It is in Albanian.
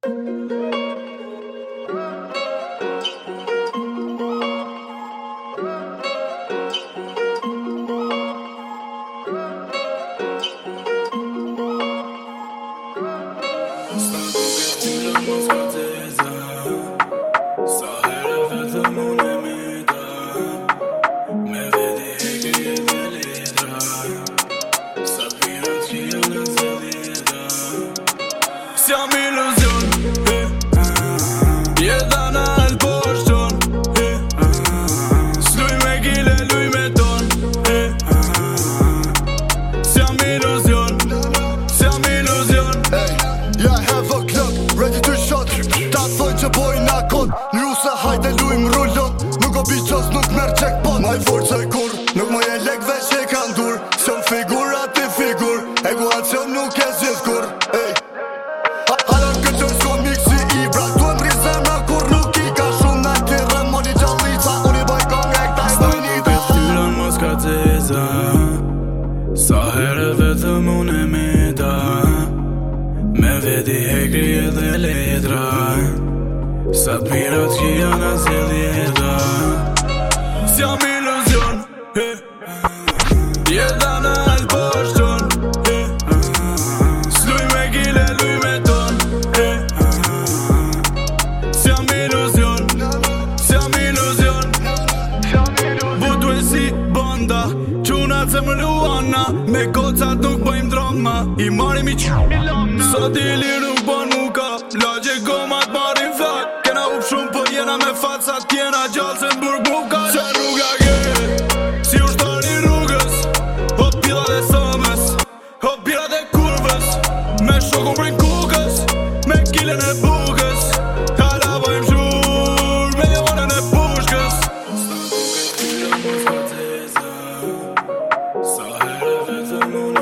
Siam iluzion, jeta në alposhton, s'luj me gile, luj me ton. Siam iluzion, siam iluzion. Hey, yeah, I have a club, ready to shot. Ta thojnë që bojna kod, nju se hajde lujm rullon. Nuk o biqos, nuk merë checkpot. Ma i forë e kur, nuk më je lekve që i kanë dur. Sjom figurat i figur, eguacion nuk e zhjith kur. Hey, halon këtë s'ko miksi i bra. Tu e mrise me kur nuk i ka shumë. Me tire moli gjallica, unë i baj kong e këta i bajnita. Tyron mos ka teza, sa herë vetëm unë e meta. Me veti hekri edhe letra, sa pirat që janë asjelljeta. Siam iluzion, jeta në alposhton, s'luj me gile, luj me ton. Siam iluzion, siam iluzion. Butu e si banda, qunat se më luana. Me kocat nuk bëjmë drama, i marim i qilona. Sa dili nuk bën nuk ka, lagje gomat marim fat. Kena up shumë po jena me fat, sa t'jena gjallë se n'burg nuk ka. Se rruga ke, si ushtari rrugës, hop pila dhe sëmës, hop pila dhe kurvës. Me shokun prej kukës, me kilen e bukës. Hala bëjmë zhur, me leonën e pushkës. Sa herë vetëm unë